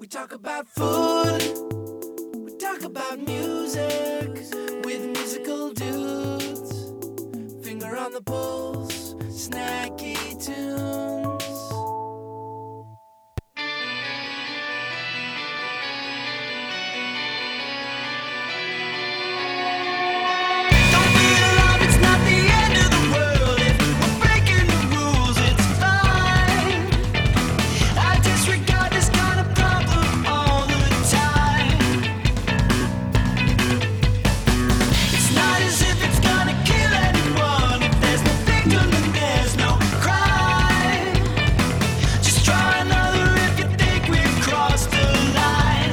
We talk about food, we talk about music, with musical dudes. Finger on the pulse, snacky tunes. Don't be alarmed, it's not the end of the world. If we're breaking the rules, it's fine. I disregard this kind of problem all the time. It's not as if it's gonna kill anyone. If there's no victim, then there's no crime. Just try another if you think we've crossed the line.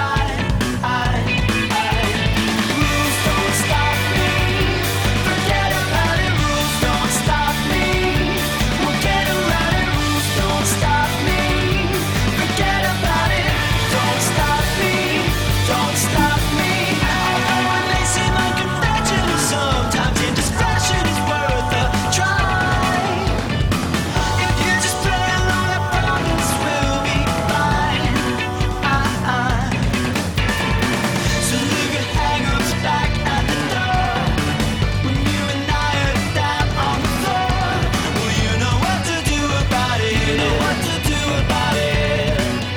Rules don't stop me. Forget about it. Rules don't stop me. We'll get around it. Rules don't stop me. Forget about it. Don't stop me. Don't stop me. Although it may seem unconventional sometimes, indiscretion is worth a try. If you just play along, I promise we'll be fine. So look at hang-ups back at the door. When you and I are down on the floor, well, you know what to do about it. You know what to do about it.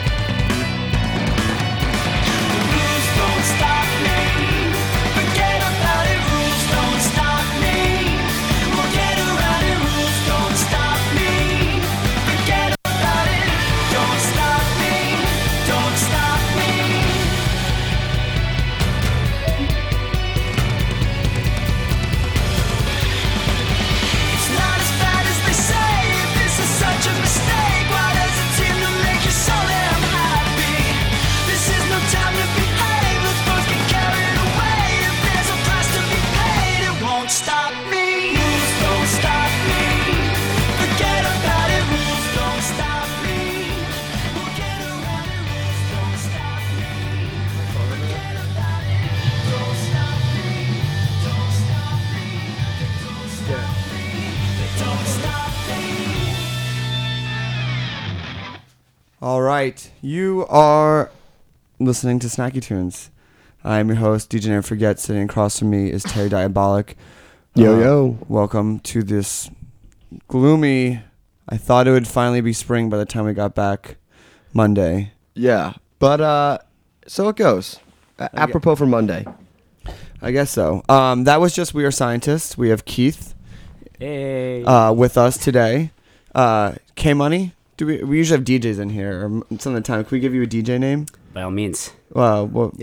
The rules don't stop me. Forget about it. Rules don't stop me. We'll get around it. Rules don't stop me. Forget about it. Don't stop me. Don't stop me. It's not as bad as they say. If this is such a mistake, why does it seem to make you so damn happy? This is no time to behave. Let's both get carried away. If there's a price to be paid, it won't stop me. Rules don't stop me. Forget about it. Rules don't stop me. We'll get around it. Rules don't stop me. Forget about it. Don't stop me. Don't stop me. Don't stop me. Don't stop me. All right, you are listening to Snacky Tunes. I'm your host, DJ Never Forget. Sitting across from me is Terry Diabolic. Yo. Welcome to this gloomy. I thought it would finally be spring by the time we got back Monday. Yeah, but so it goes. Apropos for Monday. I guess so. That was just We Are Scientists. We have Keith Hey. with us today. K-Money. Do we usually have DJs in here or some of the time? Can we give you a DJ name? By all means. What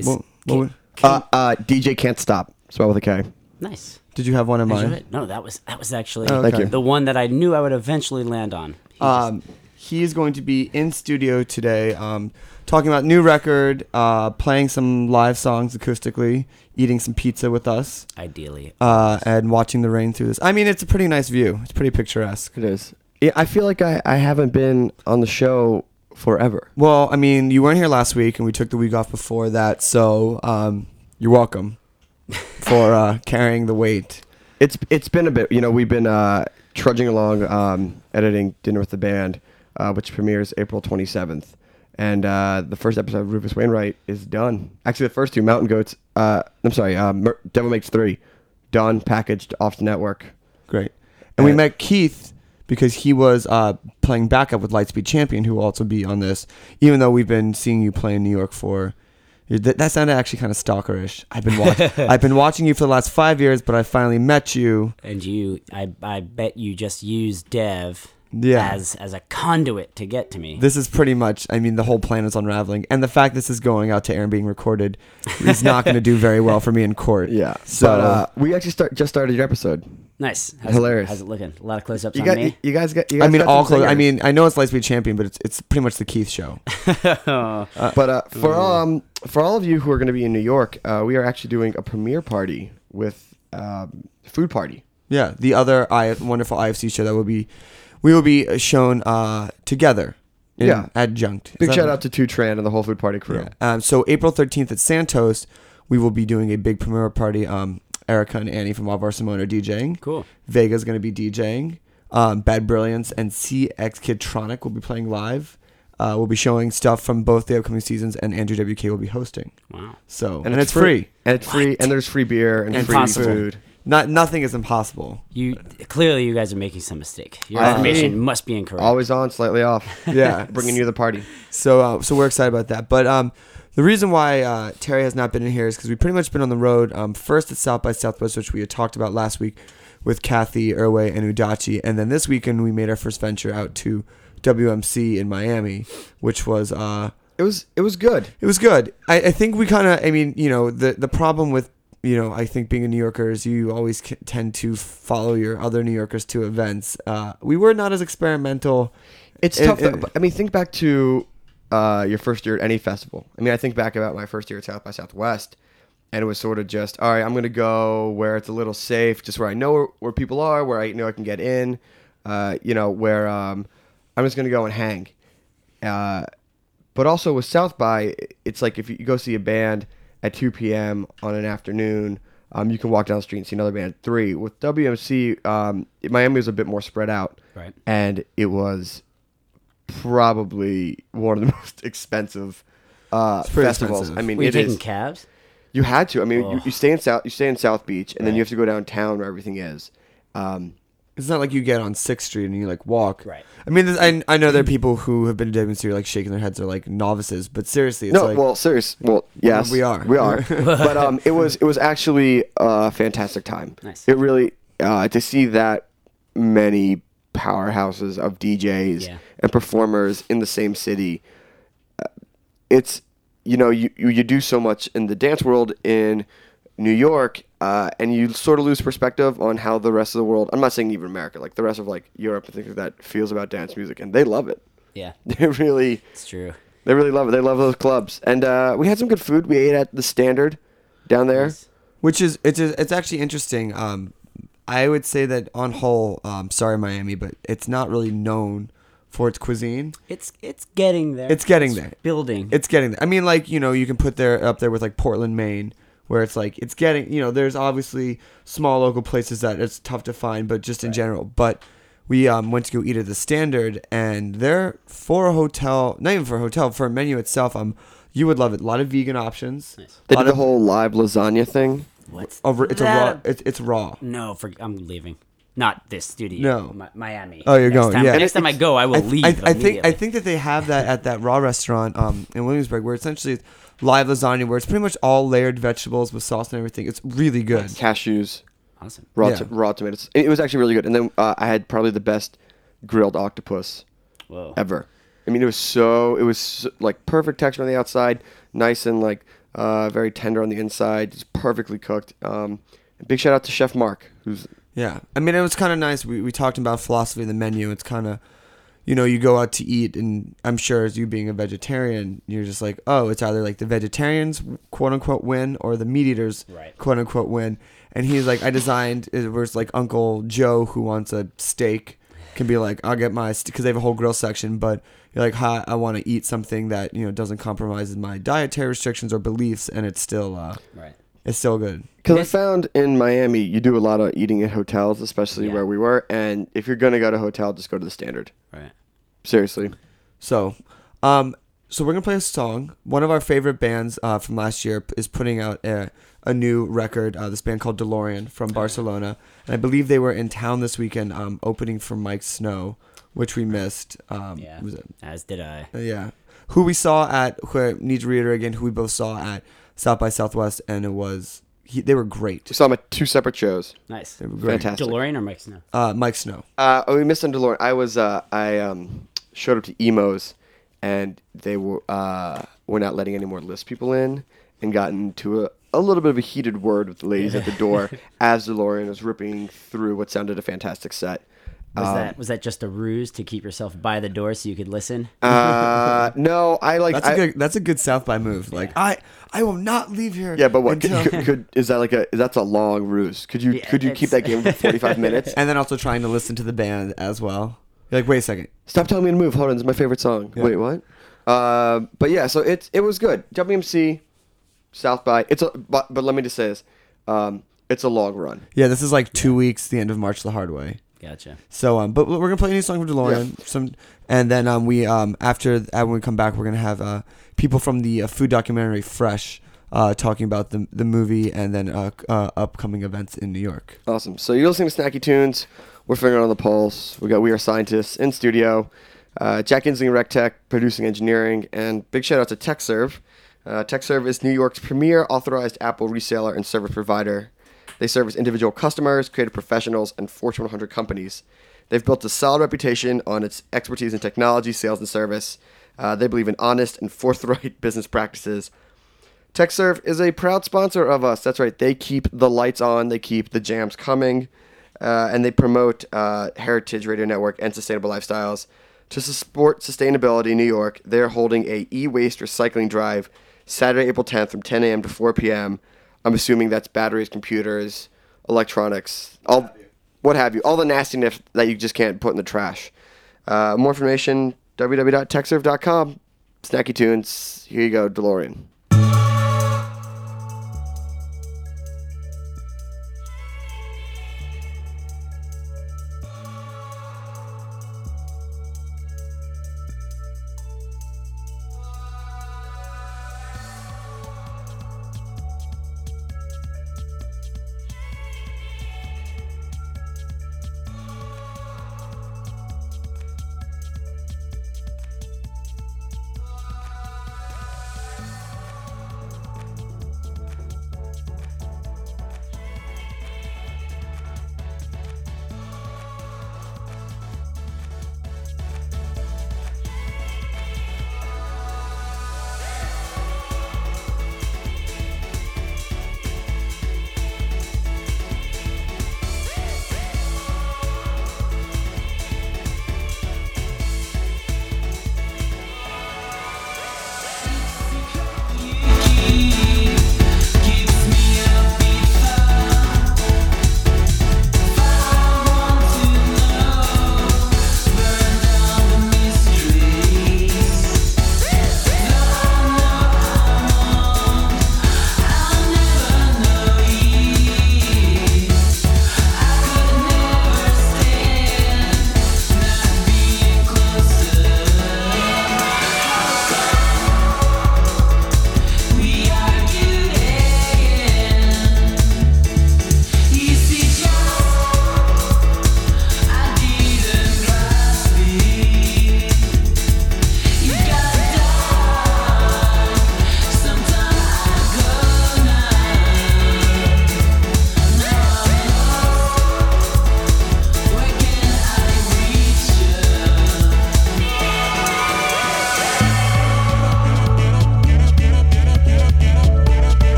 DJ Can't Stop. Spelled with a K. Nice. did you have one in Did you mind? have it? No, that was actually Oh, Thank you. the one that I knew I would eventually land on. He is going to be in studio today, talking about new record, playing some live songs acoustically, eating some pizza with us, Ideally. and watching the rain through this. I mean, it's a pretty nice view. It's pretty picturesque. It is. Yeah, I feel like I haven't been on the show forever. Well, I mean, you weren't here last week, and we took the week off before that, so you're welcome for carrying the weight. It's been a bit. You know, we've been trudging along, editing Dinner with the Band, which premieres April 27th. And the first episode of Rufus Wainwright is done. Actually, the first two, Mountain Goats, Devil Makes 3, done, packaged, off the network. Great. And we met Keith because he was playing backup with Lightspeed Champion, who will also be on this, even though we've been seeing you play in New York for... That sounded actually kind of stalkerish. I've been watching you for the last 5 years, but I finally met you. And I bet you just used Dev Yeah. as a conduit to get to me. This is pretty much, I mean, the whole plan is unraveling. And the fact this is going out to air and being recorded is not going to do very well for me in court. Yeah. So But we actually just started your episode. Nice. Hilarious. How's it looking? A lot of close-ups You on got me. you guys got. I mean, got all some close. I singers. mean, I know it's Lightspeed Champion, but it's pretty much the Keith show. But for all of you who are going to be in New York, we are actually doing a premiere party with Food Party. Yeah, the other wonderful IFC show that we will be shown together. Yeah. Adjunct. Big shout out to Two Tran and the whole Food Party crew. Yeah. So April 13th at Santos, we will be doing a big premiere party. Erica and Annie from Alvar Simone are DJing. Cool. Vega's going to be DJing. Bad Brilliance and CX Kidtronic will be playing live. we'll be showing stuff from both the upcoming seasons, and Andrew WK will be hosting. Wow. So and it's free. And it's free, and there's free beer and free Impossible. food. Nothing is impossible. You clearly you guys are making some mistake. Your I information agree. must be incorrect. Always on, slightly off. Yeah. Bringing you the party. So we're excited about that. But the reason why Terry has not been in here is because we've pretty much been on the road. First at South by Southwest, which we had talked about last week with Kathy, Irway, and Udachi. And then this weekend we made our first venture out to WMC in Miami, which was... It was good. It was good. I think we kind of... I mean, the problem with... I think being a New Yorker is you always tend to follow your other New Yorkers to events. We were not as experimental. It's tough. Think back to your first year at any festival. I think back about my first year at South by Southwest, and it was sort of just, all right, I'm going to go where it's a little safe, just where I know where people are, where I know I can get in, where I'm just going to go and hang. But also with South by, it's like if you go see a band at 2 p.m. on an afternoon, you can walk down the street and see another band at 3. With WMC, Miami was a bit more spread out. Right. And it was probably one of the most expensive pretty festivals. expensive. Were you It taking is. cabs? You had to. Oh. You stay in South Beach, and then Right. you have to go downtown where everything is. It's not like you get on 6th Street and you walk. Right. I mean, I know there are people who have been to WMC who are shaking their heads, are novices, but seriously, it's Yes, We are. we are. But it was actually a fantastic time. Nice. It really to see that many powerhouses of DJs Yeah. and performers in the same city. It's you do so much in the dance world in New York, and you sort of lose perspective on how the rest of the world, I'm not saying even America, like the rest of Europe and things like that, feels about dance music, and they love it. Yeah, They really it's true. love it. They love those clubs. And we had some good food. We ate at the Standard down there. Nice. Which is it's actually interesting. I would say that on whole, sorry Miami, but it's not really known for its cuisine. It's getting there. It's getting there. Building. It's getting there. I mean, you can put up there with Portland, Maine, where it's getting. There's obviously small local places that it's tough to find, but just in general. But we went to go eat at the Standard, and there for a hotel, not even for a hotel, for a menu itself, you would love it. A lot of vegan options. Nice. They A lot did the of- whole live lasagna thing. What's It's a raw. It's raw. No, I'm leaving. Not this studio. No. Miami. Oh, you're Next going, time, yeah. Next time I go, I will leave. I think immediately. that they have that at that raw restaurant in Williamsburg, where essentially it's live lasagna, where it's pretty much all layered vegetables with sauce and everything. It's really good. Cashews, Awesome. raw tomatoes. It was actually really good. And then I had probably the best grilled octopus Whoa. ever. It was so perfect texture on the outside, nice and very tender on the inside, just perfectly cooked. Big shout out to Chef Mark, who's Yeah, I mean, it was kind of nice. We talked about philosophy of the menu. It's kind of, you go out to eat, and I'm sure as you being a vegetarian, you're just like, oh, it's either the vegetarians quote unquote win or the meat eaters Right. quote unquote win. And he's like, I designed it was Uncle Joe who wants a steak can be I'll get my because they have a whole grill section, but you're hi, I want to eat something that doesn't compromise my dietary restrictions or beliefs, and it's still Right. it's still good. Because I Yes. found in Miami, you do a lot of eating at hotels, especially Yeah. where we were. And if you're going to go to a hotel, just go to the Standard. Right. Seriously. So, so we're gonna play a song. One of our favorite bands from last year is putting out a new record. This band called DeLorean from Barcelona, and I believe they were in town this weekend, opening for Mike Snow, which we missed. Yeah. Was it? As did I. Yeah. Who we saw at? Who I need to reiterate again. Who we both saw at South by Southwest, and it was they were great. We saw them at 2 separate shows. Nice. They were great. Fantastic. DeLorean or Mike Snow? Mike Snow. We missed on DeLorean. I showed up to Emo's, and they were not letting any more list people in, and got into a little bit of a heated word with the ladies at the door as DeLorean was ripping through what sounded a fantastic set. Was that just a ruse to keep yourself by the door so you could listen? No, That's a good South by move. I will not leave here. Yeah, but what until- that's a long ruse. Could you Yeah, keep that game for 45 minutes? And then also trying to listen to the band as well. You're wait a second. Stop telling me to move. Hold on, it's my favorite song. Yeah. Wait, what? But yeah, so it was good. WMC, South by. But let me just say this. It's a long run. Yeah, this is 2 weeks, the end of March the hard way. Gotcha. So, but we're gonna play a new song from DeLorean. And then we after when we come back, we're gonna have people from the food documentary Fresh talking about the movie and then upcoming events in New York. Awesome. So you're listening to Snacky Tunes. We're fingering on the pulse. We are scientists in studio. Jack Inslee and RecTech producing engineering, and big shout out to TechServe. TechServe is New York's premier authorized Apple reseller and service provider. They service individual customers, creative professionals, and Fortune 100 companies. They've built a solid reputation on its expertise in technology, sales, and service. They believe in honest and forthright business practices. TechServe is a proud sponsor of us. That's right. They keep the lights on. They keep the jams coming. And they promote Heritage Radio Network and sustainable lifestyles. To support sustainability in New York, they're holding a e-waste recycling drive Saturday, April 10th from 10 a.m. to 4 p.m. I'm assuming that's batteries, computers, electronics, what have you. All the nastiness that you just can't put in the trash. More information, www.techserve.com. Snacky Tunes. Here you go, DeLorean.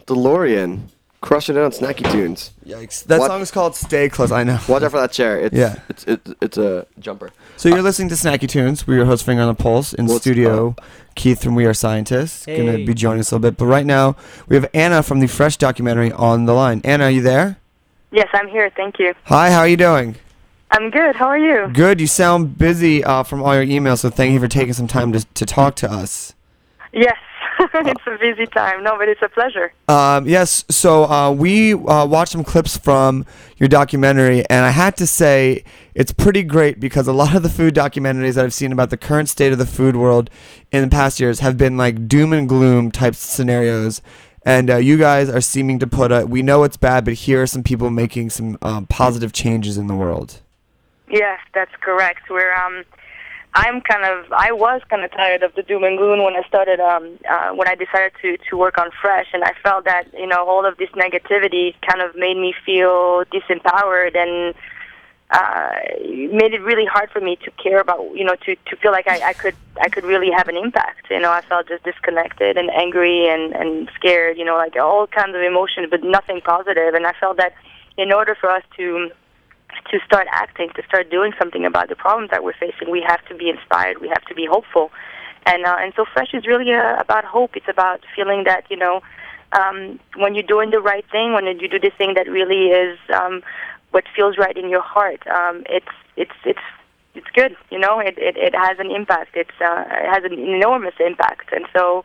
DeLorean, crushing it on Snacky Tunes. Yikes. That What? song is called Stay Close. I know. Watch out for that chair. It's, Yeah. It's a jumper. So you're listening to Snacky Tunes. We're your host, Finger on the Pulse. In What's studio, Keith from We Are Scientists. Going to Hey. be joining us a little bit. But right now, we have Anna from the Fresh documentary on the line. Anna, are you there? Yes, I'm here. Thank you. Hi, how are you doing? I'm good. How are you? Good. You sound busy from all your emails, so thank you for taking some time to talk to us. Yes. It's a busy time. No, but it's a pleasure. Yes, so we watched some clips from your documentary, and I had to say it's pretty great because a lot of the food documentaries that I've seen about the current state of the food world in the past years have been like doom and gloom type scenarios. And you guys are seeming to put we know it's bad, but here are some people making some positive changes in the world. Yes, that's correct. I was kind of tired of the doom and gloom when I started, when I decided to work on Fresh, and I felt that, all of this negativity kind of made me feel disempowered and made it really hard for me to care about, to feel like I could really have an impact. I felt just disconnected and angry and scared, like all kinds of emotions, but nothing positive. And I felt that in order for us to start acting, to start doing something about the problems that we're facing, we have to be inspired, we have to be hopeful. And so Fresh is really about hope. It's about feeling that, when you're doing the right thing, when you do the thing that really is what feels right in your heart, it's good, it has an impact. It has an enormous impact. And so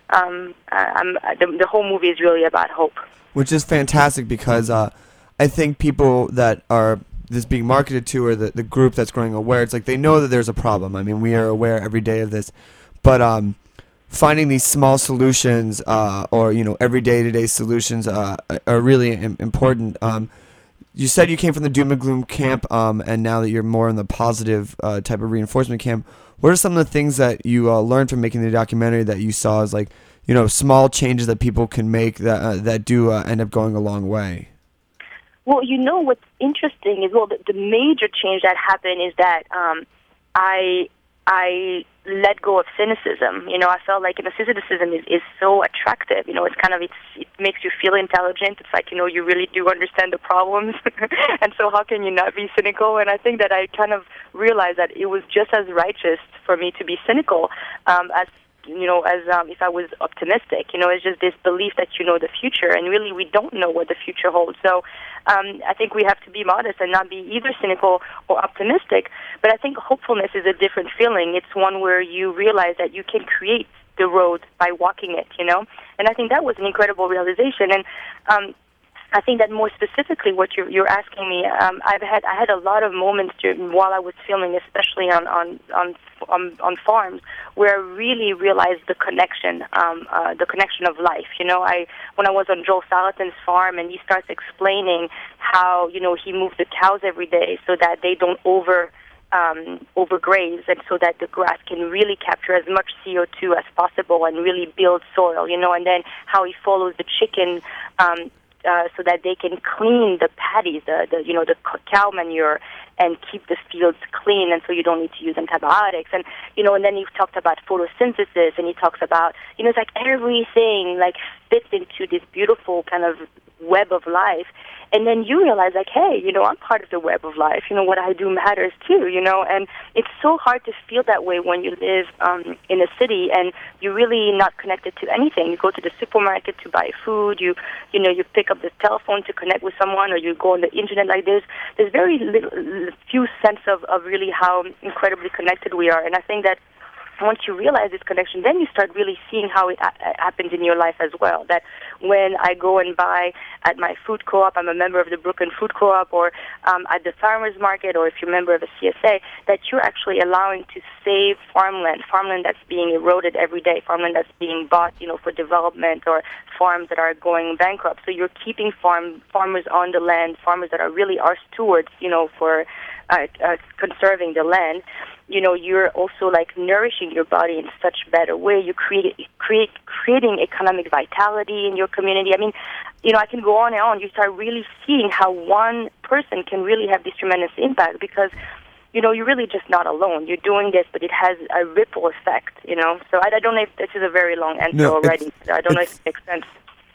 the whole movie is really about hope. Which is fantastic because I think people that are this being marketed to or the group that's growing aware, it's like they know that there's a problem. I mean, we are aware every day of this. But finding these small solutions or, everyday to day solutions are really important. You said you came from the doom and gloom camp, and now that you're more in the positive type of reinforcement camp, what are some of the things that you learned from making the documentary that you saw as like, small changes that people can make that do end up going a long way? Well, what's interesting is, the major change that happened is that I let go of cynicism. I felt like, cynicism is so attractive. It's kind of, it makes you feel intelligent. It's like, you really do understand the problems. And so how can you not be cynical? And I think that I kind of realized that it was just as righteous for me to be cynical as if I was optimistic. It's just this belief that the future, and really we don't know what the future holds. So I think we have to be modest and not be either cynical or optimistic. But I think hopefulness is a different feeling. It's one where you realize that you can create the road by walking it, And I think that was an incredible realization. And I think that more specifically, what you're asking me, I had a lot of moments while I was filming, especially on farms, where I really realized the connection of life. When I was on Joel Salatin's farm, and he starts explaining how he moves the cows every day so that they don't overgraze, and so that the grass can really capture as much CO2 as possible and really build soil. And then how he follows the chicken. So that they can clean the paddies, the cow manure, and keep the fields clean, and so you don't need to use antibiotics. And and then he talked about photosynthesis, and he talks about it's like everything like fits into this beautiful kind of web of life. And then you realize, like, hey, I'm part of the web of life. What I do matters too. And it's so hard to feel that way when you live in a city and you're really not connected to anything. You go to the supermarket to buy food. You pick up the telephone to connect with someone, or you go on the internet. Like there's very few sense of really how incredibly connected we are. And I think that once you realize this connection, then you start really seeing how it happens in your life as well. That when I go and buy at my food co-op, I'm a member of the Brooklyn Food Co-op, or at the farmers market, or if you're a member of a CSA, that you're actually allowing to save farmland that's being eroded every day, farmland that's being bought, for development, or farms that are going bankrupt. So you're keeping farmers on the land, farmers that are really our stewards, for conserving the land. You're also like nourishing your body in such a better way. You creating economic vitality in your community. I mean, I can go on and on. You start really seeing how one person can really have this tremendous impact because, you're really just not alone. You're doing this, but it has a ripple effect, So I don't know if this is a very long answer already. I don't know if it makes sense.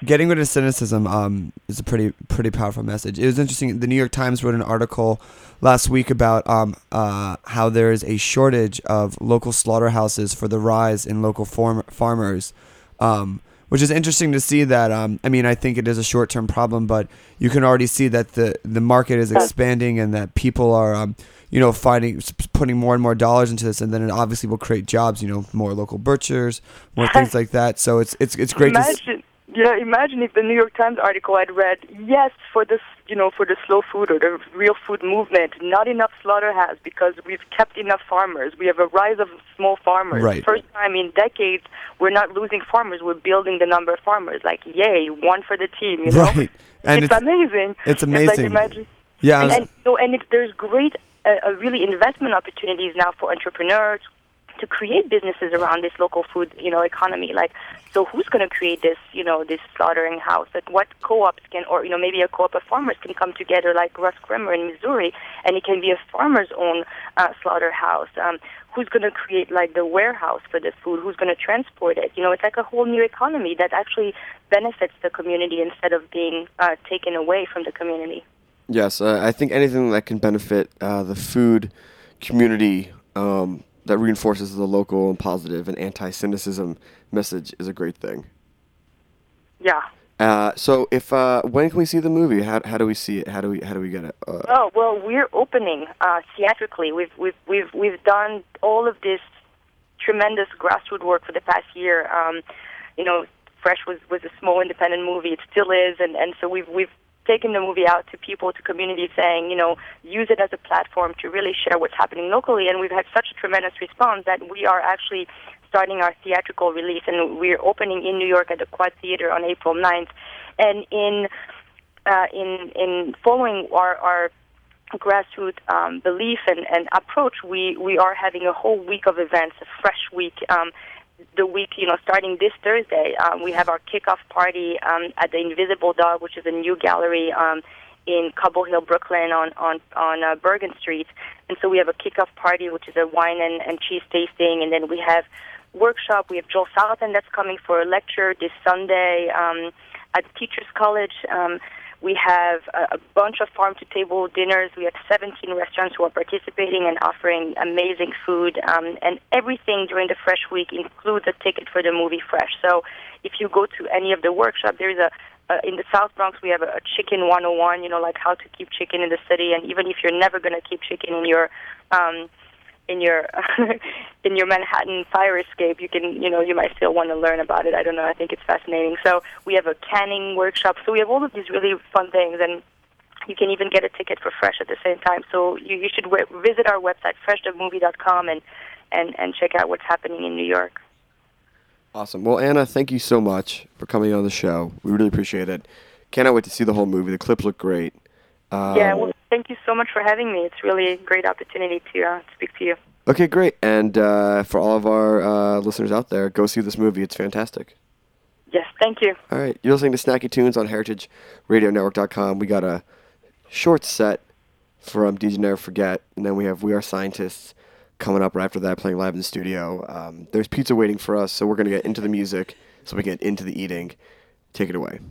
getting rid of cynicism is a pretty powerful message. It was interesting. The New York Times wrote an article last week about how there is a shortage of local slaughterhouses for the rise in local farmers, which is interesting to see that. I mean, I think it is a short-term problem, but you can already see that the market is expanding and that people are putting more and more dollars into this, and then it obviously will create jobs. More local butchers, more things like that. So it's great to. Imagine if the New York Times article I'd read, yes, for this, for the slow food or the real food movement, not enough slaughterhouse because we've kept enough farmers. We have a rise of small farmers. Right. First time in decades, we're not losing farmers. We're building the number of farmers. Like, yay, one for the team, Right. And it's amazing. It's amazing. It's like, imagine. Yeah. There's great, really investment opportunities now for entrepreneurs to create businesses around this local food, economy. Like, so who's going to create this, this slaughtering house? Like, what co-ops can, or maybe a co-op of farmers can come together, like Russ Creamer in Missouri, and it can be a farmer's own slaughterhouse. Who's going to create like the warehouse for the food? Who's going to transport it? It's like a whole new economy that actually benefits the community instead of being taken away from the community. Yes, I think anything that can benefit the food community that reinforces the local and positive and anti-cynicism message is a great thing. Yeah. So if when can we see the movie? How do we see it? How do we get it? Well, we're opening theatrically. We've done all of this tremendous grassroots work for the past year. Fresh was a small independent movie. It still is, and so we've taken the movie out to people, to communities, saying, use it as a platform to really share what's happening locally. And we've had such a tremendous response that we are actually starting our theatrical release, and we're opening in New York at the Quad Theater on April 9th. And in following our grassroots belief and approach, we are having a whole week of events, a fresh week. The week, starting this Thursday, we have our kickoff party at the Invisible Dog, which is a new gallery in Cobble Hill, Brooklyn, on Bergen Street. And so we have a kickoff party, which is a wine and cheese tasting, and then we have workshop. We have Joel Salatin that's coming for a lecture this Sunday at Teachers College. We have a bunch of farm-to-table dinners. We have 17 restaurants who are participating and offering amazing food. And everything during the Fresh Week includes a ticket for the movie Fresh. So if you go to any of the workshops, there's in the South Bronx, we have a Chicken 101, like how to keep chicken in the city. And even if you're never going to keep chicken in your in your Manhattan fire escape, you can, you might still want to learn about it. I don't know. I think it's fascinating. So we have a canning workshop. So we have all of these really fun things, and you can even get a ticket for Fresh at the same time. So you should visit our website, freshthemovie.com, and check out what's happening in New York. Awesome. Well, Anna, thank you so much for coming on the show. We really appreciate it. Cannot wait to see the whole movie. The clips look great. Well, thank you so much for having me. It's really a great opportunity to speak to you. Okay, great. And for all of our listeners out there, go see this movie. It's fantastic. Yes, thank you. All right. You're listening to Snacky Tunes on HeritageRadioNetwork.com. We got a short set from DJ Never Forget, and then we have We Are Scientists coming up right after that, playing live in the studio. There's pizza waiting for us, so we're going to get into the music so we can get into the eating. Take it away.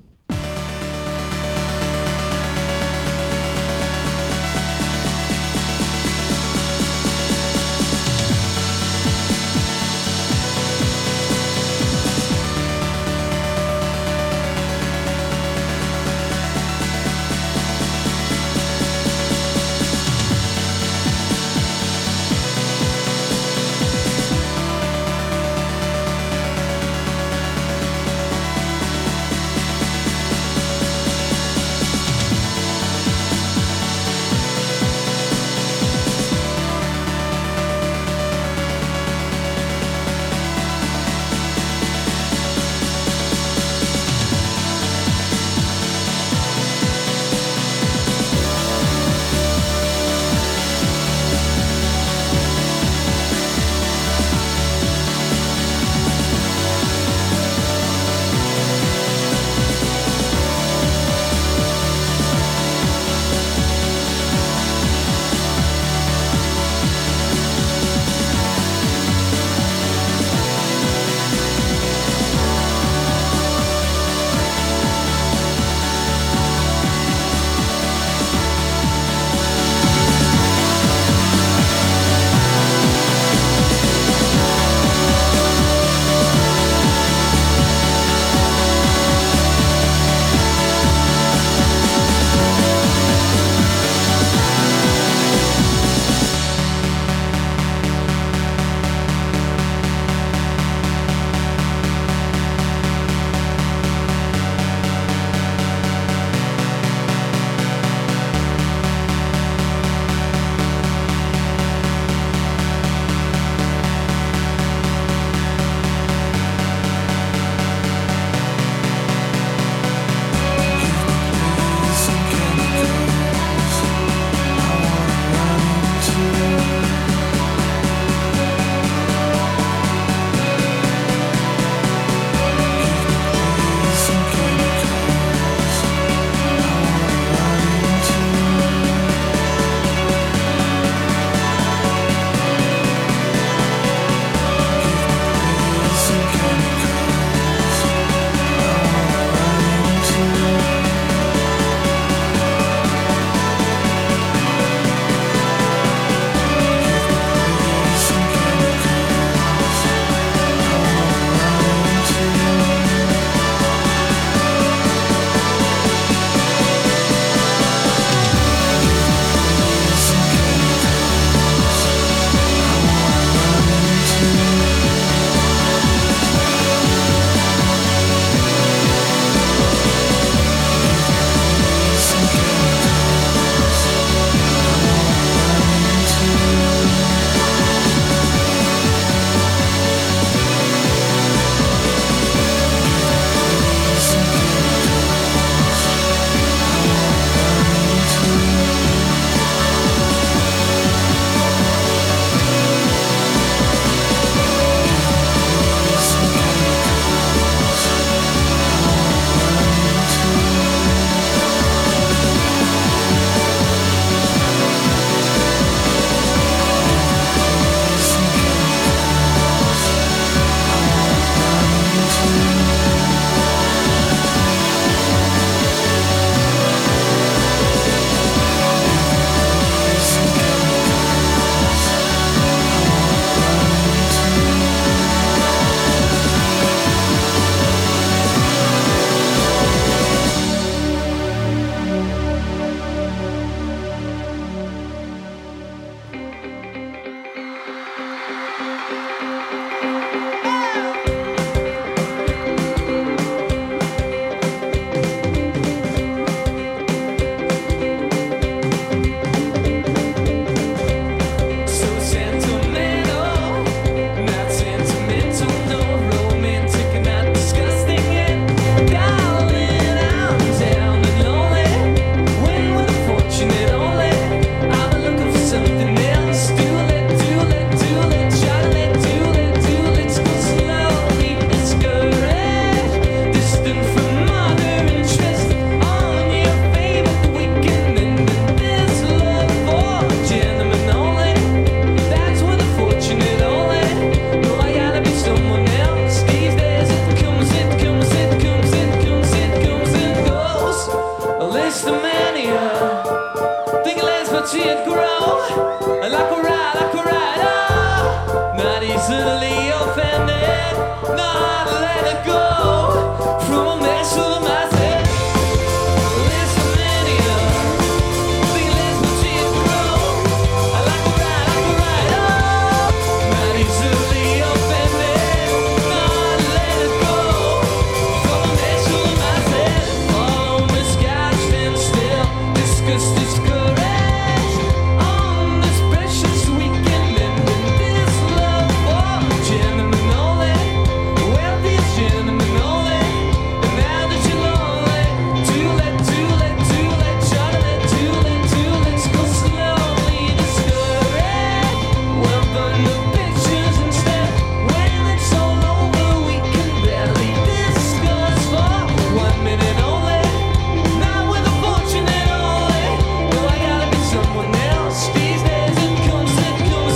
see it grow. Like a rider, not easily offended. Not let it go. From a mess to a mindset. Listen, mania. Think less, but see it grow. Like a rider, not easily offended. Not let it go. From a mess to a mindset. Oh, the sky stands still. Disgust, discouraged. On this precious weekend, and this love for gentlemen only. Wealthiest gentlemen only. And now that you're lonely, too late, Charlotte, too late, let's go slowly discouraged. We'll burn the pictures instead. When it's all over, we can barely discuss for 1 minute only. Not with a fortune at all. No, I gotta be someone else. These days it comes, it goes.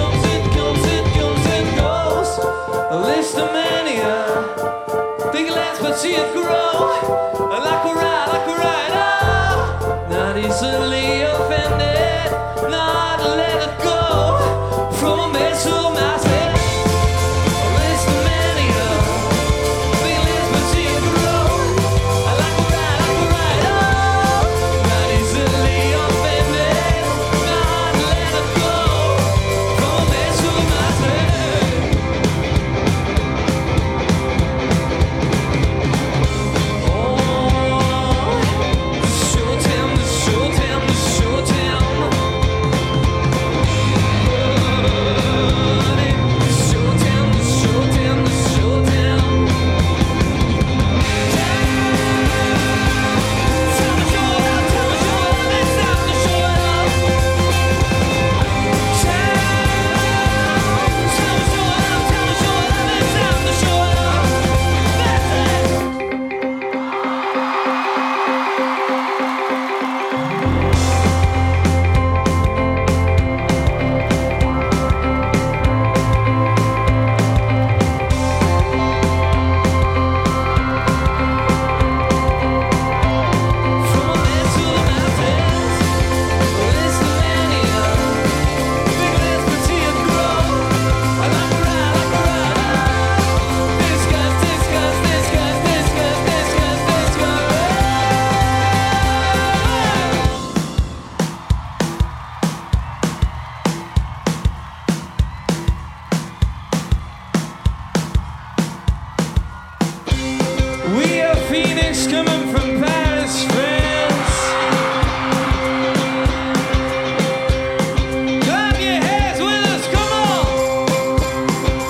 A list of mania. Think less, but see it grow. Like a rider. Not easily offended. Not let it go. From a mess to a mindset. A list of mania. Think less, but see it grow. Like a rider. Not easily offended. Not let it go. From a mess to a mindset. We are Phoenix coming from Paris, France. Clap your hands with us, come on.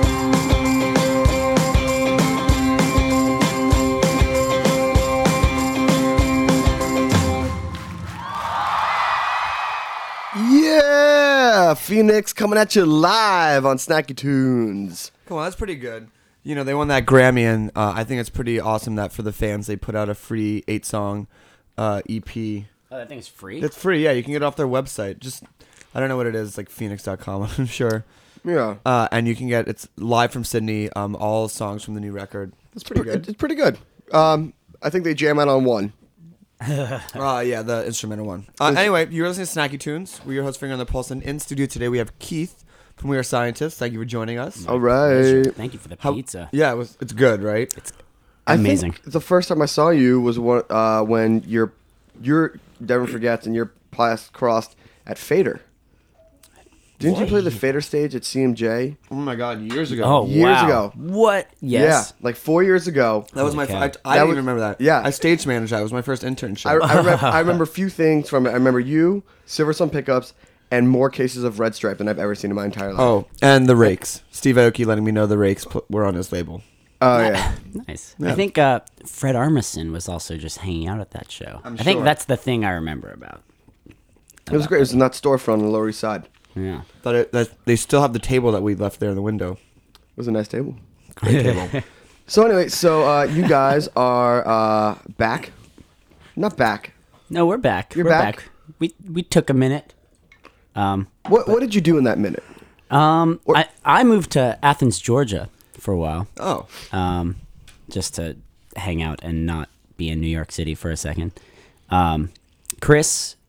Yeah, Phoenix coming at you live on Snacky Tunes. Come on, that's pretty good. You know, they won that Grammy, and I think it's pretty awesome that for the fans they put out a free 8-song EP. Oh, that thing's free? It's free, yeah. You can get it off their website. Just, I don't know what it is, like Phoenix.com, I'm sure. Yeah, And you can get, it's live from Sydney, all songs from the new record. It's pretty good. It's pretty good. I think they jam out on one. Yeah, the instrumental one. Anyway, you're listening to Snacky Tunes. We're your host, Finger on the Pulse, and in studio today we have Keith from We Are Scientists. Thank you for joining us. All right. Thank you for the How- pizza. Yeah, it's good, right? It's I amazing. think the first time I saw you was when your Devin Forgets and your paths crossed at Fader. Didn't you play the Fader stage at CMJ? Oh my God, years ago. Oh, Years wow. ago. What? Yes. Yeah, like 4 years ago. That was my. Holy I cow. didn't That even was- remember that. yeah. I stage managed that. It was my first internship. I remember a few things from it. I remember you, Silversun Pickups, and more cases of Red Stripe than I've ever seen in my entire life. Oh, and the Rakes. Steve Aoki letting me know the Rakes were on his label. Oh, yeah. Nice. Yeah. I think Fred Armisen was also just hanging out at that show. I'm I think sure. that's the thing I remember about. It was great. It was in that storefront on the Lower East Side. Yeah. That they still have the table that we left there in the window. It was a nice table. Great table. So anyway, you guys are back. Not back. No, we're back. You're we're back? We took a minute. What did you do in that minute? I moved to Athens, Georgia for a while. Oh, Just to hang out and not be in New York City for a second. Chris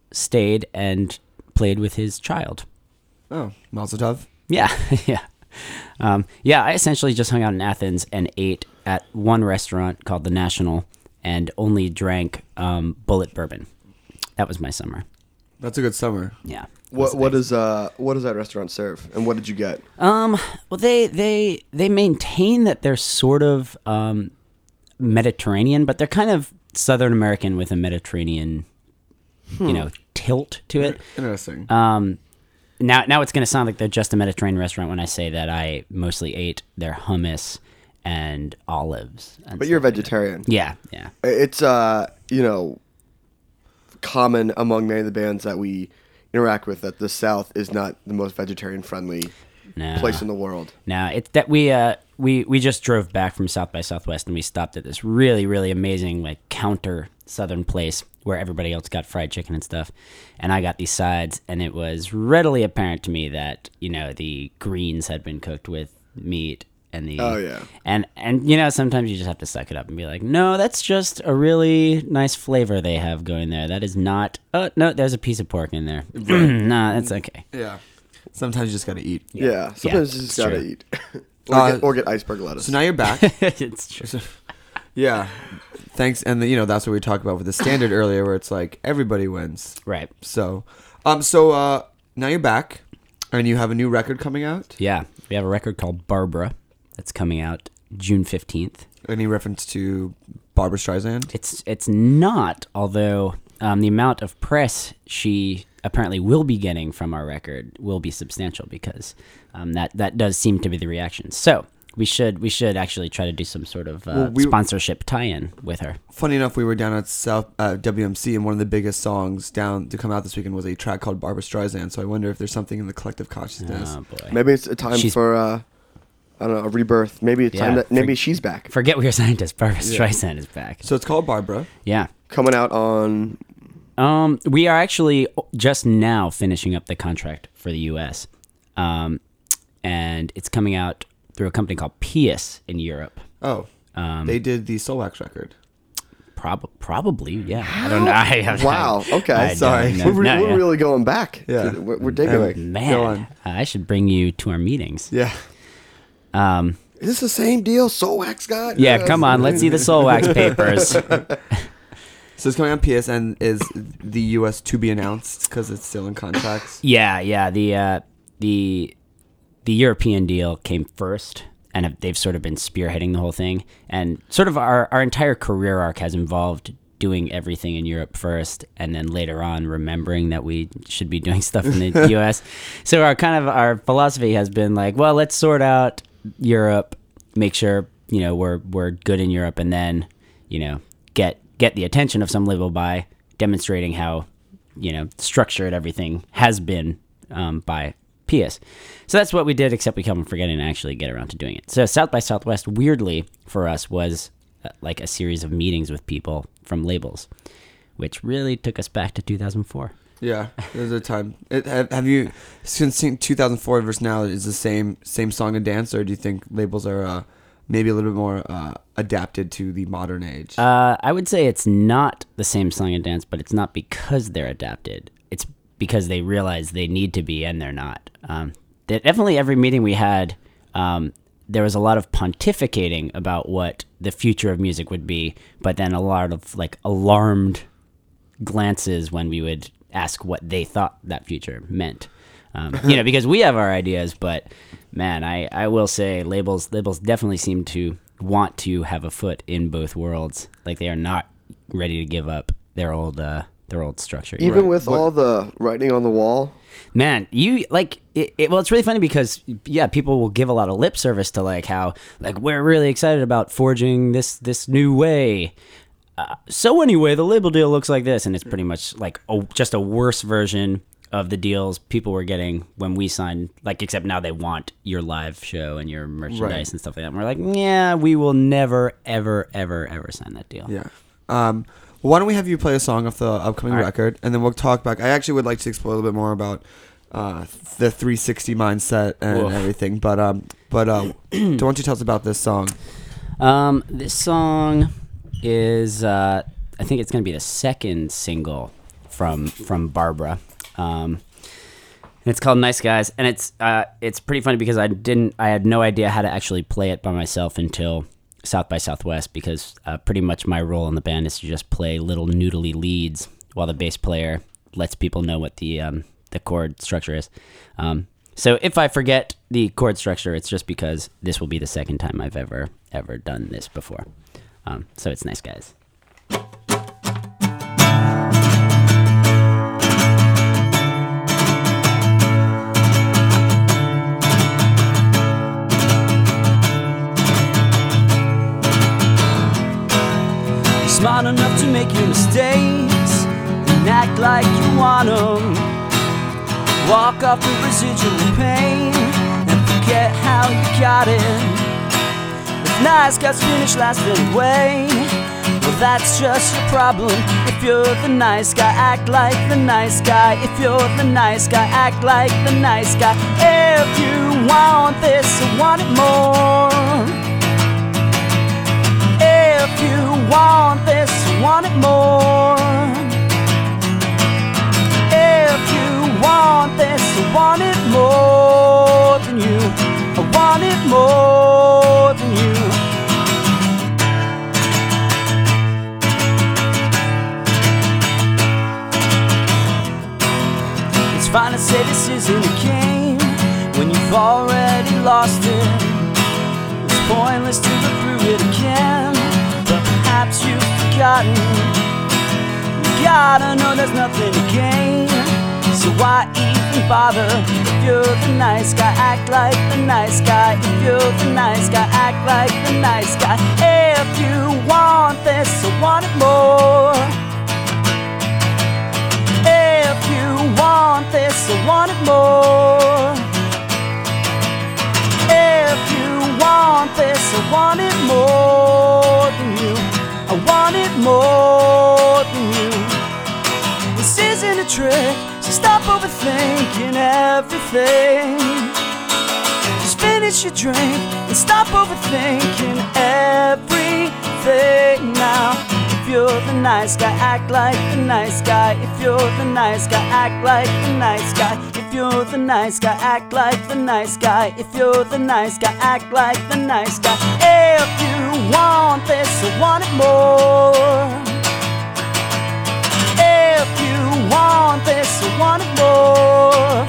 stayed and played with his child. Oh, Mazel Tov. Yeah, yeah. I essentially just hung out in Athens and ate at one restaurant called The National and only drank Bullet Bourbon. That was my summer. That's a good summer. Yeah. What does that restaurant serve, and what did you get? Well, they maintain that they're sort of Mediterranean, but they're kind of Southern American with a Mediterranean, tilt to it. Interesting. Now it's going to sound like they're just a Mediterranean restaurant when I say that I mostly ate their hummus and olives. And But you're a stuff like that. vegetarian. Yeah. It's common among many of the bands that we interact with that the South is not the most vegetarian friendly No. place in the world. No, it's that we just drove back from South by Southwest and we stopped at this really, really amazing like counter southern place where everybody else got fried chicken and stuff, and I got these sides, and it was readily apparent to me that the greens had been cooked with meat. And sometimes you just have to suck it up and be like, no, that's just a really nice flavor they have going there. That is not. Oh no, there's a piece of pork in there. Nah, that's okay. Yeah. Sometimes you just got to eat. Yeah, sometimes you it's just gotta true. eat. Uh, or get iceberg lettuce. So now you're back. It's true. Yeah. Thanks. And that's what we talked about with the standard earlier, where it's like everybody wins. Right. So, now you're back, and you have a new record coming out. Yeah, we have a record called Barbara that's coming out June 15th. Any reference to Barbra Streisand? It's not, although the amount of press she apparently will be getting from our record will be substantial because that does seem to be the reaction. So we should actually try to do some sort of sponsorship tie-in with her. Funny enough, we were down at South WMC, and one of the biggest songs down to come out this weekend was a track called Barbra Streisand. So I wonder if there's something in the collective consciousness. Oh boy. Maybe it's a time for I don't know, a rebirth. Maybe it's time that maybe she's back. Forget We Are Scientists. Barbra Streisand is back. So it's called Barbara. Yeah. Coming out on. We are actually just now finishing up the contract for the U.S. And it's coming out through a company called Pius in Europe. Oh, they did the Soulwax record. Probably, yeah. I don't know. Wow. Okay. Sorry. We're really going back. Yeah. We're digging Anyway. it. Go Man, on. I should bring you to our meetings. Yeah. Is this the same deal Soulwax got? Yeah, come on. Let's see the Soulwax papers. So it's coming on PS, and is the U.S. to be announced because it's still in contracts? Yeah. The European deal came first, and they've sort of been spearheading the whole thing. And sort of our entire career arc has involved doing everything in Europe first, and then later on remembering that we should be doing stuff in the U.S. So our philosophy has been like, well, let's sort out Europe, make sure we're good in Europe, and then get the attention of some label by demonstrating how structured everything has been by Pius. So that's what we did, except we kept on forgetting to actually get around to doing it. So South by Southwest, weirdly for us, was like a series of meetings with people from labels, which really took us back to 2004. Yeah, there's a time. Have you, since 2004 versus now, is the same song and dance, or do you think labels are maybe a little bit more adapted to the modern age? I would say it's not the same song and dance, but it's not because they're adapted. It's because they realize they need to be, and they're not. Definitely every meeting we had, there was a lot of pontificating about what the future of music would be, but then a lot of like alarmed glances when we would ask what they thought that future meant. Because we have our ideas, but man, I will say labels definitely seem to want to have a foot in both worlds. Like they are not ready to give up their old structure. Even with all the writing on the wall. Man, you like it. Well, it's really funny because people will give a lot of lip service to like how like we're really excited about forging this new way. So anyway, the label deal looks like this, and it's pretty much like just a worse version of the deals people were getting when we signed. Like, except now they want your live show and your merchandise and stuff like that. And we're like, yeah, we will never, ever, ever, ever sign that deal. Yeah. Why don't we have you play a song off the upcoming record, and then we'll talk back. I actually would like to explore a little bit more about the 360 mindset and everything. But don't you tell us about this song? This song is I think it's going to be the second single from Barbara. And it's called Nice Guys, and it's pretty funny because I had no idea how to actually play it by myself until South by Southwest, because pretty much my role in the band is to just play little noodly leads while the bass player lets people know what the chord structure is. So if I forget the chord structure, it's just because this will be the second time I've ever done this before. So it's Nice Guys. Smart enough to make your mistakes and act like you want them. Walk off the residual pain and forget how you got it. If nice guys finish last anyway, well that's just your problem. If you're the nice guy, act like the nice guy. If you're the nice guy, act like the nice guy. If you want this, I want it more. If you want this, I want it more. If you want this, I want it more than you. I want it more than you. It's fine to say this isn't a game when you've already lost it. It's pointless to go through it again, but perhaps you've forgotten. You gotta know there's nothing to gain, so why even bother? If you're the nice guy, act like the nice guy. If you're the nice guy, act like the nice guy. If you want this, I want it more. If you want this, I want it more. If you want this, I want it more than you. I want it more than you. This isn't a trick, so stop overthinking everything. Just finish your drink and stop overthinking everything now. If you're the nice guy, act like the nice guy. If you're the nice guy, act like the nice guy. If you're the nice guy, act like the nice guy. If you're the nice guy, act like the nice guy. If you want this, I want it more. If you want this, I want it more.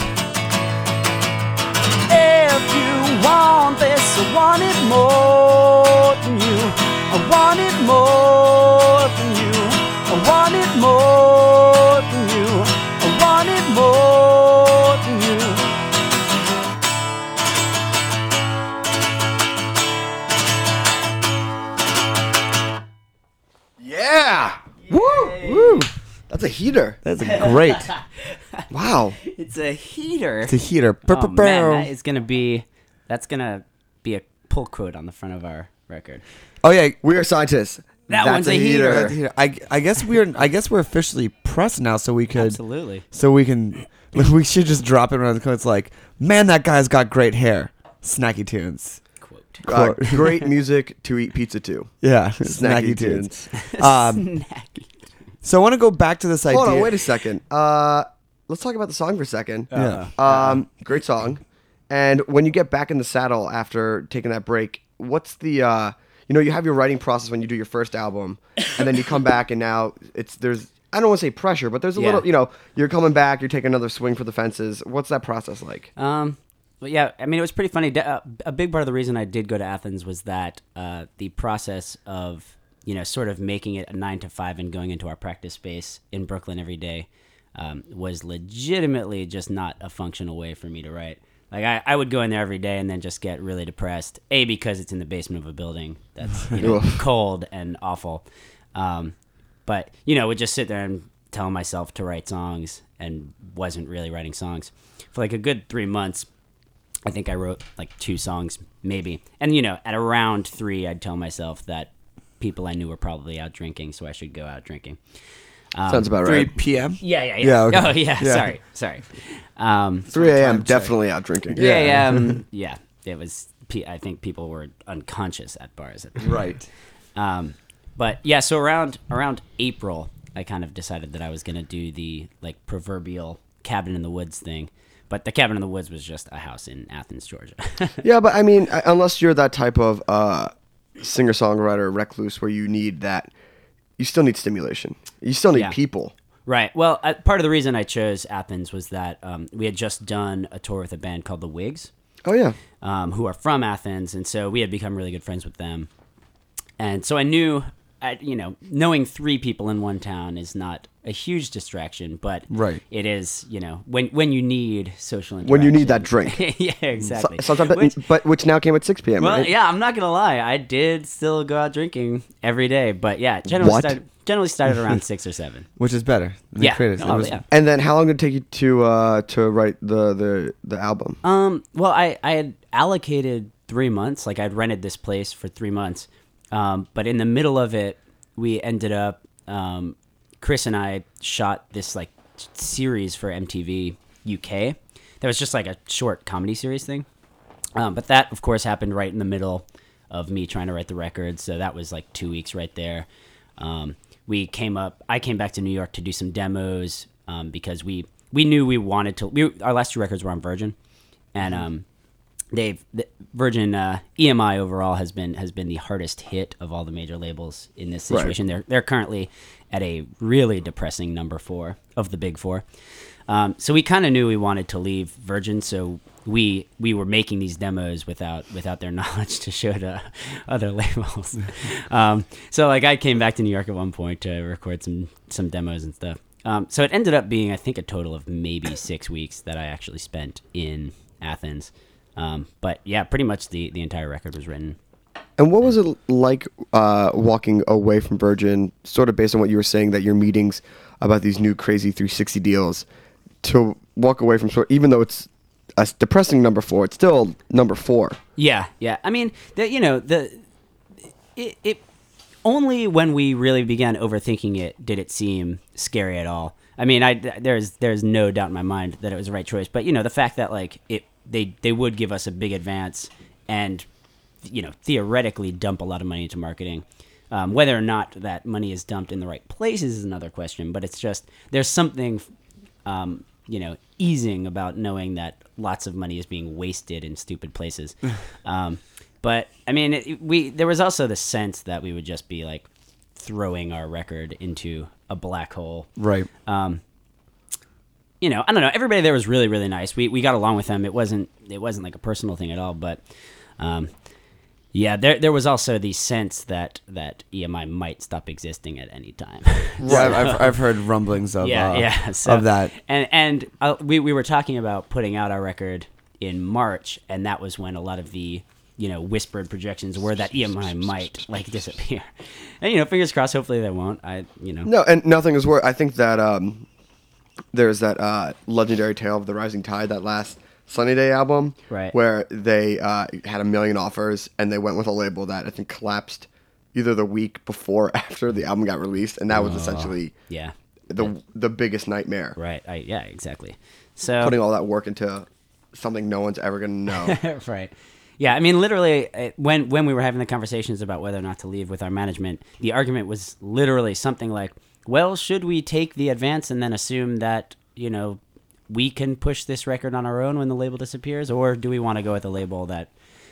If you want this, I want it more than you. I want it more than you. I want it more than you. I want it more than you. Yeah. Woo. Woo. That's a heater. That's great. Wow. It's a heater. It's a heater. Oh, man, that's gonna be a pull quote on the front of our record. Oh yeah, We are scientists. That That's one's a heater. that's a heater. I guess we're officially pressed now, so we could Absolutely. so we can we should just drop it around the corner. It's like, man, that guy's got great hair. Snacky tunes. Quote. Quote. Great music to eat pizza to. Yeah, Snacky snacky tunes. Snacky. So I want to go back to this idea. Hold on, wait a second. Let's talk about the song for a second. Yeah. Great song. And when you get back in the saddle after taking that break, what's the you have your writing process when you do your first album, and then you come back and now there's I don't want to say pressure, but there's a Yeah. little, you're coming back, you're taking another swing for the fences. What's that process like? Well, yeah, I mean, it was pretty funny. A big part of the reason I did go to Athens was that the process of, sort of making it a 9 to 5 and going into our practice space in Brooklyn every day was legitimately just not a functional way for me to write. Like, I would go in there every day and then just get really depressed, because it's in the basement of a building that's cold and awful. But, would just sit there and tell myself to write songs and wasn't really writing songs. For like a good 3 months, I think I wrote like 2 songs, maybe. And, at around 3, I'd tell myself that people I knew were probably out drinking, so I should go out drinking. Sounds about 3 right. p.m. Yeah. Yeah, okay. Oh, yeah. Yeah. Sorry. 3 a.m. definitely out drinking. Yeah. Yeah. It was. I think people were unconscious at bars. Right. But yeah, so around April, I kind of decided that I was going to do the like proverbial cabin in the woods thing. But the cabin in the woods was just a house in Athens, Georgia. Yeah, but I mean, unless you're that type of singer-songwriter recluse where you need that, you still need stimulation. You still need Yeah. people. Right. Well, part of the reason I chose Athens was that we had just done a tour with a band called the Wigs, Oh yeah. who are from Athens, and so we had become really good friends with them. And so I knew, knowing 3 people in one town is not a huge distraction, but Right. it is, when you need social interaction. When you need that drink. Yeah, exactly. Sometimes, which now came at 6 p.m. Well, right? yeah, I'm not gonna lie. I did still go out drinking every day, but yeah, generally started around 6 or 7. Which is better. than Yeah. Creators. Oh, It was- yeah. And then how long did it take you to write the album? Well, I had allocated 3 months. Like I'd rented this place for 3 months, but in the middle of it, we ended up. Chris and I shot this like series for MTV UK. That was just like a short comedy series thing. But that, of course, happened right in the middle of me trying to write the record. So that was like 2 weeks right there. I came back to New York to do some demos because we knew we wanted to. Our last 2 records were on Virgin, and Virgin EMI overall has been the hardest hit of all the major labels in this situation. Right. They're currently at a really depressing number 4 of the big 4. So we kind of knew we wanted to leave Virgin, so we were making these demos without their knowledge to show to other labels. So like I came back to New York at one point to record some demos and stuff. So it ended up being, I think, a total of maybe 6 weeks that I actually spent in Athens. But yeah, pretty much the entire record was written. And what was it like walking away from Virgin, sort of based on what you were saying, that your meetings about these new crazy 360 deals, to walk away from even though it's a depressing number 4, it's still number 4. Yeah. I mean, it only when we really began overthinking it did it seem scary at all. I mean, there's no doubt in my mind that it was the right choice. But the fact that like they would give us a big advance and theoretically dump a lot of money into marketing. Whether or not that money is dumped in the right places is another question. But it's just there's something easing about knowing that lots of money is being wasted in stupid places. But I mean, there was also the sense that we would just be like throwing our record into a black hole. Right. I don't know. Everybody there was really, really nice. We got along with them. It wasn't like a personal thing at all. But yeah, there was also the sense that EMI might stop existing at any time. Yeah, I've heard rumblings of of that. And we were talking about putting out our record in March, and that was when a lot of the whispered projections were that EMI might like disappear. And fingers crossed. Hopefully they won't. No, and nothing is worse. I think that there's that legendary tale of the rising tide, that last Sunny Day album, right, where they had 1 million offers and they went with a label that I think collapsed either the week before or after the album got released, and that was essentially the biggest nightmare. Right. Yeah. Exactly. So putting all that work into something no one's ever going to know. Right. Yeah, I mean, literally, when we were having the conversations about whether or not to leave with our management, the argument was literally something like, well, should we take the advance and then assume that, we can push this record on our own when the label disappears, or do we want to go with a label that,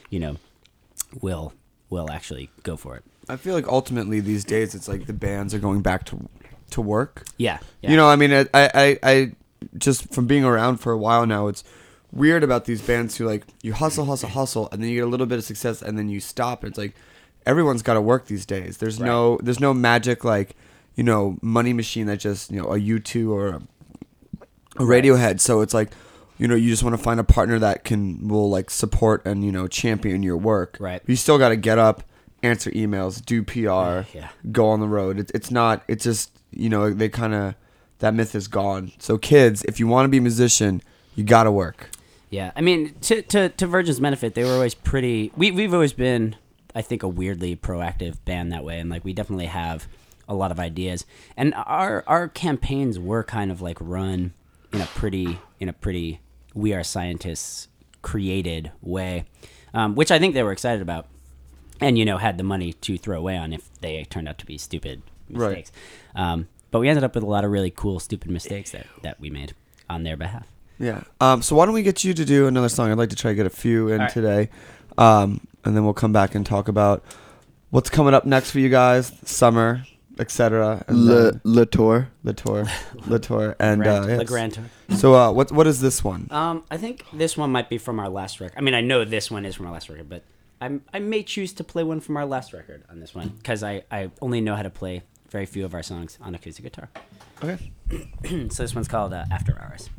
will actually go for it? I feel like ultimately these days it's like the bands are going back to work. Yeah. I mean, I just from being around for a while now, it's weird about these bands who like you hustle, and then you get a little bit of success, and then you stop. It's like everyone's got to work these days. There's no magic like money machine that just a U2 or a Radiohead. So it's like you just want to find a partner that will like support and champion your work. Right. But you still got to get up, answer emails, do PR, Yeah. go on the road. It's not. It's just they kind of that myth is gone. So kids, if you want to be a musician, you got to work. Yeah, I mean, to Virgin's benefit, they were always pretty. We've always been, I think, a weirdly proactive band that way, and like we definitely have a lot of ideas. And our campaigns were kind of like run in a pretty We Are Scientists created way, which I think they were excited about, and had the money to throw away on if they turned out to be stupid mistakes. but we ended up with a lot of really cool, stupid mistakes that we made on their behalf. Yeah. So why don't we get you to do another song? I'd like to try to get a few in All right. today, and then we'll come back and talk about what's coming up next for you guys, summer, etc. Le Tour. Le Tour, and The yes. Grand Tour. So what is this one? I think this one might be from our last record. I mean, I know this one is from our last record, but I may choose to play one from our last record on this one because I only know how to play very few of our songs on acoustic guitar. Okay. So this one's called After Hours.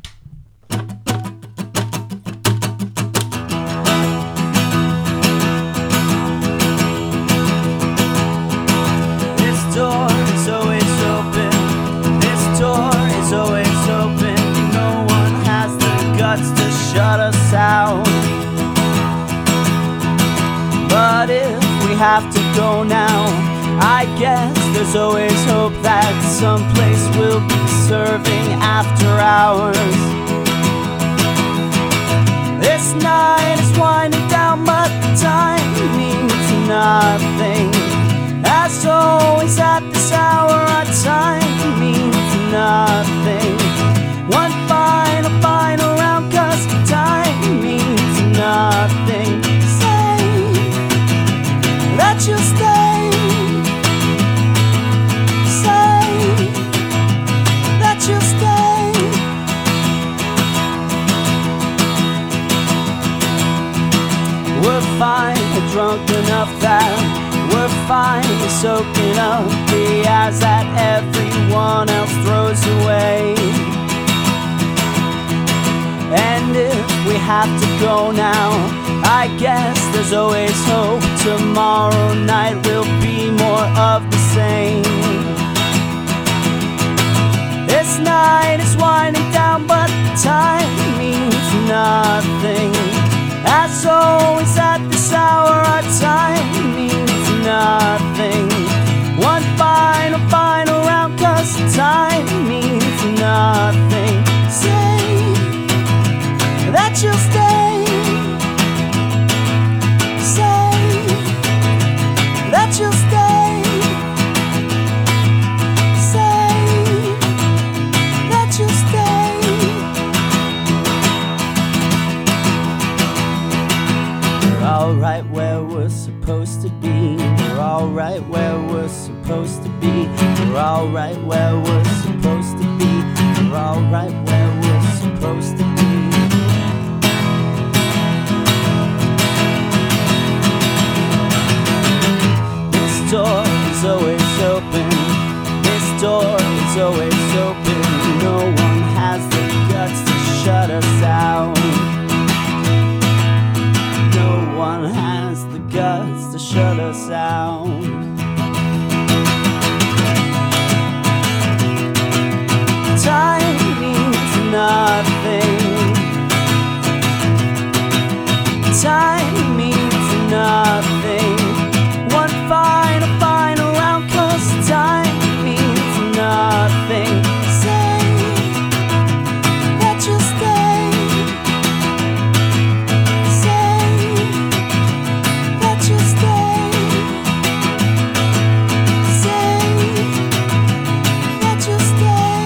This door is always open. This door is always open. No one has the guts to shut us out. But if we have to go now, I guess there's always hope that someplace will be serving after hours. This night is winding down, but time means nothing. As always at this hour, our time means nothing. One final round, 'cause time means nothing. Say that you'll stay. Say that you'll stay. We're fine, drunk enough that we're fine, soaking up the eyes that everyone else throws away. And if we have to go now, I guess there's always hope. Tomorrow night will be more of the same. This night is winding down, but time means nothing. As always at this hour, our time means nothing. One final round, 'cause time means nothing. Say that you'll stay. Say that you'll stay. Say that you'll stay. We're all right where we're supposed to be. We're all right where we're supposed to be. We're all right where we're supposed to be. We're all right where we're supposed to be. This door is always open. This door is always open. No one has the guts to shut us out. No one has the guts to shut us out. Time means nothing. Time means nothing. One final round, 'cause time means nothing. Say that you'll stay. Say that you'll stay. Say that you'll stay.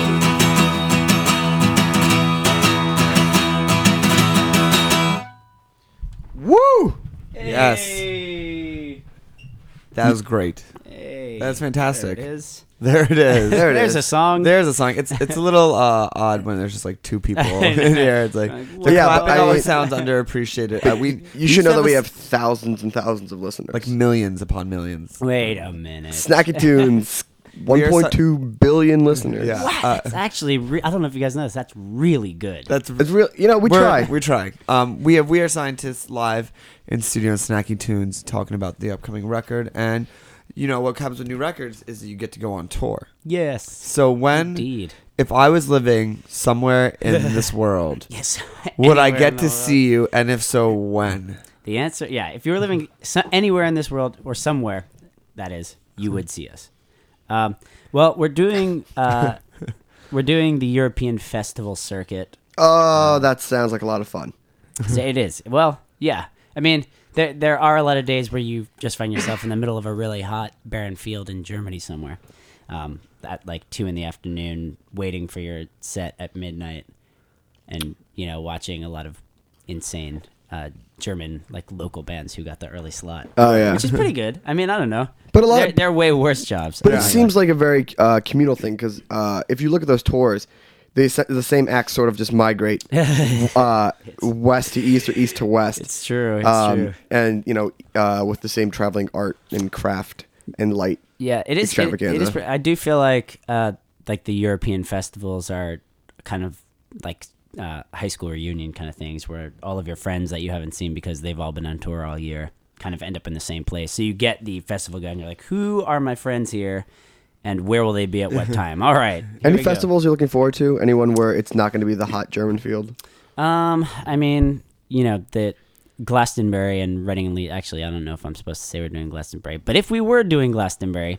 Woo! Yes. Hey. That was great. Hey. That's fantastic. There it is. There it is. There it There's is. a song. There's a song. It's a little odd when there's just like two people in here. It's like the Yeah, clapping but always sounds underappreciated. You should know that we have have thousands and thousands of listeners. like millions upon millions. Wait a minute. Snacky Tunes, We are 1.2 billion listeners. Yeah. What? It's actually, I don't know if you guys know this. That's really good. That's It's real. You know, we try. We try. We have We Are Scientists live in studio on Snacky Tunes talking about the upcoming record, and you know what comes with new records is that you get to go on tour. Yes. So when, Indeed. if I was living somewhere in this world, Yes. would I Anywhere in get the to world. see you? And if so, when? The answer, yeah. If you were living anywhere in this world or somewhere, that is, you would see us. Well, we're doing the European festival circuit. Oh, that sounds like a lot of fun. So it is. Well, yeah. I mean, there are a lot of days where you just find yourself in the middle of a really hot, barren field in Germany somewhere. at like 2 p.m, waiting for your set at midnight, and watching a lot of insane German like local bands who got the early slot. Oh yeah, Which is pretty good. I mean, I don't know, But a lot of- they're way worse jobs. but it seems like a very communal thing because if you look at those tours, the same acts sort of just migrate west to east or east to west. It's true. It's true. And with the same traveling art and craft and light. Yeah, it is. It extravaganza. is. I do feel like the European festivals are kind of like high school reunion kind of things, where all of your friends that you haven't seen because they've all been on tour all year kind of end up in the same place. So you get the festival guy, and you're like, "Who are my friends here, and where will they be at what time?" All right. here Any we go. festivals you're looking forward to? Anyone where it's not going to be the hot German field? I mean, the Glastonbury and Reading and Leeds. Actually, I don't know if I'm supposed to say we're doing Glastonbury, but if we were doing Glastonbury,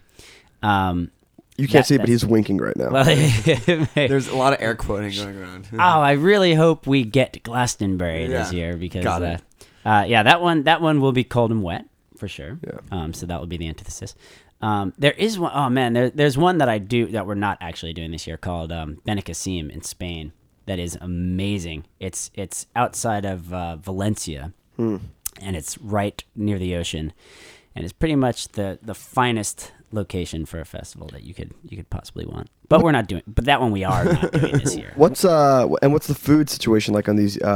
You can't see it, but he's winking right now. well, There's a lot of air quoting going around. oh, I really hope we get Glastonbury this Yeah. year because, Got it. that one will be cold and wet for sure. Yeah. So that will be the antithesis. There is one, oh man, there's one that we're not actually doing this year called Benicassim in Spain. That is amazing. It's outside of Valencia, and it's right near the ocean, and it's pretty much the finest location for a festival that you could possibly want. But we're not doing. But that one we are not doing this year. What's the food situation like on these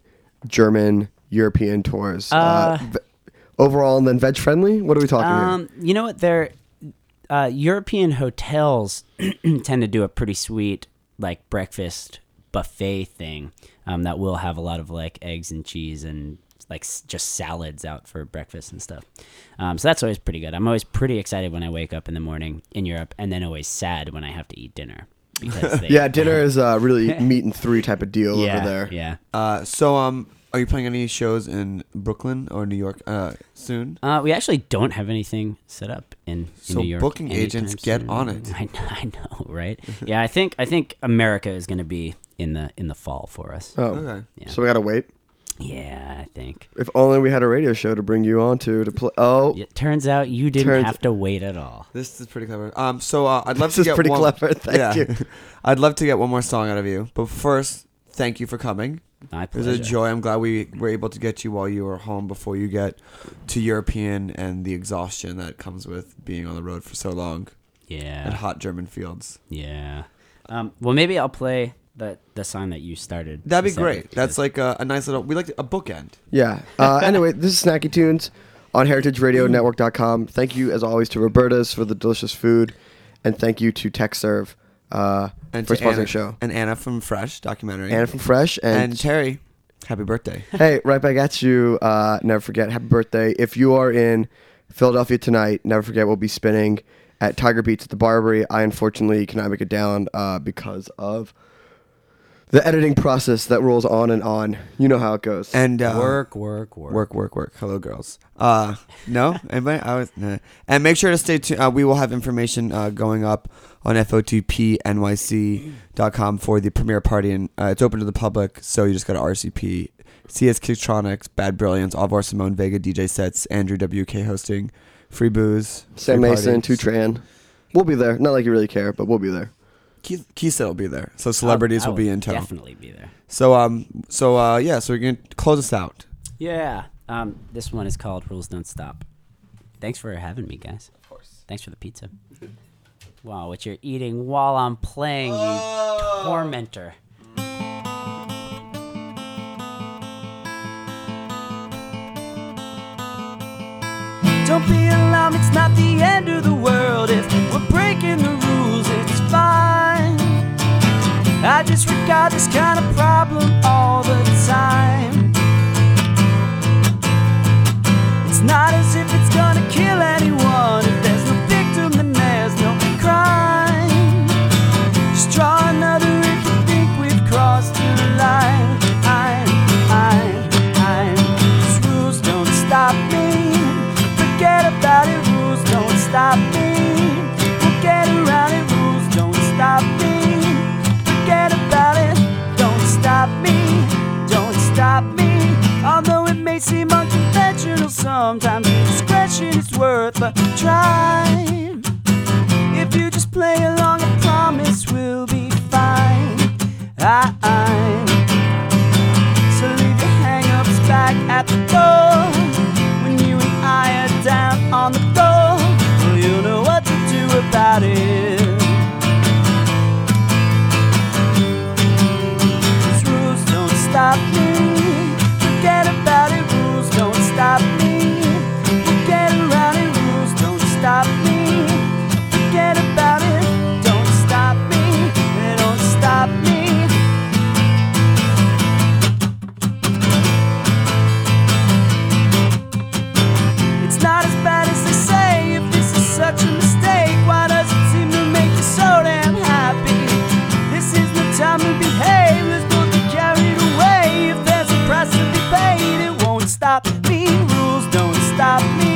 German European tours? Overall, and then veg friendly. What are we talking here? You know what? They're European hotels tend to do a pretty sweet like breakfast buffet thing that will have a lot of like eggs and cheese and like just salads out for breakfast and stuff. So that's always pretty good. I'm always pretty excited when I wake up in the morning in Europe, and then always sad when I have to eat dinner. Because they, Yeah, dinner is really meat and 3 type of deal yeah, over there. Yeah. So are you playing any shows in Brooklyn or New York soon? We actually don't have anything set up in So New York. booking agents, anytime get soon. on it. I know, right? Yeah, I think America is going to be in the fall for us. Oh, Okay. Yeah. so we gotta wait. Yeah, I think. If only we had a radio show to bring you on to play. Oh, It turns out you didn't have to wait at all. This is pretty clever. So I'd love This to is get pretty one, clever. Thank you. I'd love to get one more song out of you, but first, thank you for coming. My It was pleasure. a joy. I'm glad we were able to get you while you were home before you get to European and the exhaustion that comes with being on the road for so long in Yeah, hot German fields. yeah. Well, maybe I'll play the song that you started. That'd be the set great. with, That's because- like a nice little. We like a bookend. Yeah. Anyway, this is Snacky Tunes on HeritageRadioNetwork.com. Thank you, as always, to Roberta's for the delicious food, and thank you to TechServe And for to sponsoring Anna, the show. and Anna from Fresh documentary. Anna from Fresh and Terry. Happy birthday. Hey, right back at you. Never forget, happy birthday. If you are in Philadelphia tonight, never forget we'll be spinning at Tiger Beats at the Barbary. I unfortunately cannot make it down because of the editing process that rolls on and on. You know how it goes. And work. Work. Hello, girls. No? Anybody? Nah. And make sure to stay tuned. We will have information going up on FOTPNYC.com for the premiere party. And it's open to the public, so you just go to RCP. CS Kictronics, Bad Brilliance, Alvar Simone, Vega DJ sets, Andrew WK hosting, free booze. Sam free Mason, party. Tutran. We'll be there. Not like you really care, but we'll be there. Keith will be there. So celebrities I will be in tow. Definitely be there. So we're going to close us out. Yeah. This one is called Rules Don't Stop. Thanks for having me, guys. Of course. Thanks for the pizza. Wow, what you're eating while I'm playing, you tormentor. Don't be alarmed, it's not the end of the world. If we're breaking the rules, it's fine. I disregard this kind of problem all the time. It's not as if it's gonna kill anyone. If there's no victim, then there's no crime. Just draw another if you think we've crossed the line. These rules don't stop me. Forget about it, rules don't stop me. We'll get around it, rules don't stop me. Forget about it, don't stop me, don't stop me. Although it may seem unconventional sometimes, discretion is worth a stop me.